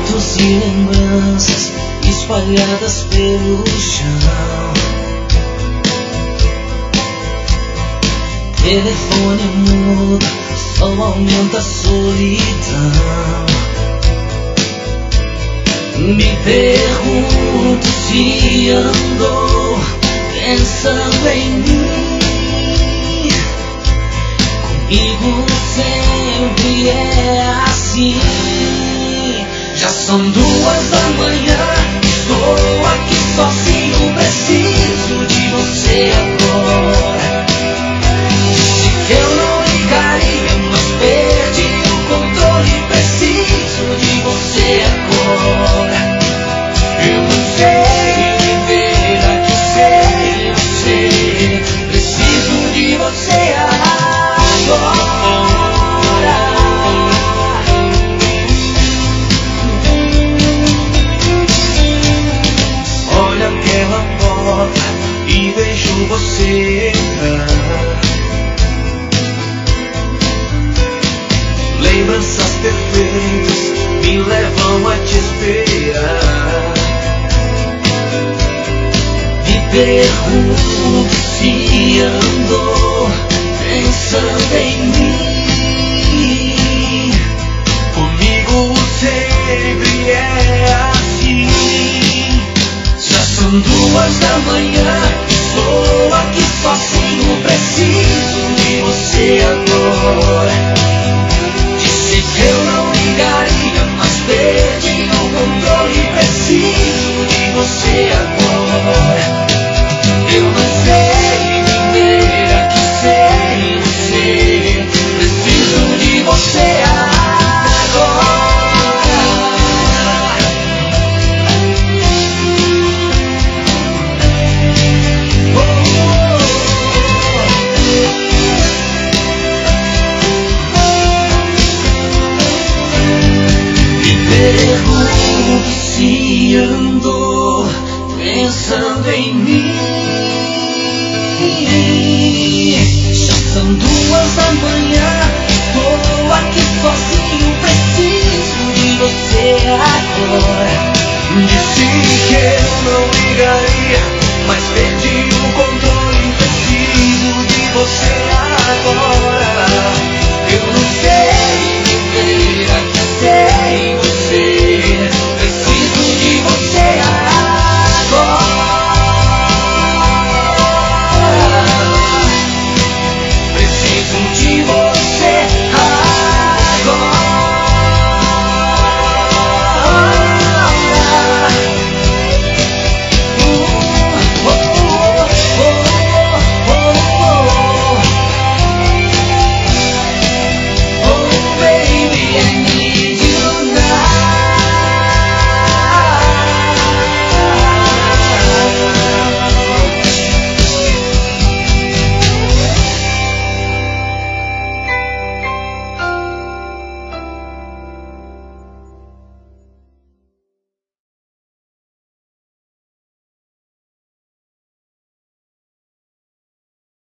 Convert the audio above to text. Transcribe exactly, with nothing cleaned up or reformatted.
fotos e lembranças espalhadas pelo chão. Telefone mudo, só aumenta a solidão. Me pergunto se andou pensando em mim. Comigo sempre é assim. Já são duas da manhã, estou aqui sozinho, preciso de você agora. Disse que eu não ligaria, mas perdi o controle, preciso de você agora. Eu não sei viver aqui sem você, preciso de você agora. Olha aquela porta e vejo você entrar. Lembranças perfeitas me levam a te esperar. Me pergunto se andou pensando em mim. Comigo sempre é assim. Já são duas da manhã, estou aqui sozinho, preciso de você agora. Disse que eu não ligaria, mas perdi o controle, preciso de você agora. Eu não sei viver aqui sem você, preciso de você agora. Pergunto se andou pensando em mim. Já são duas da manhã, estou aqui sozinho, preciso de você agora. Disse que eu não ligaria, mas perdi o controle, preciso de você agora. Eu não sei viver aqui sem você.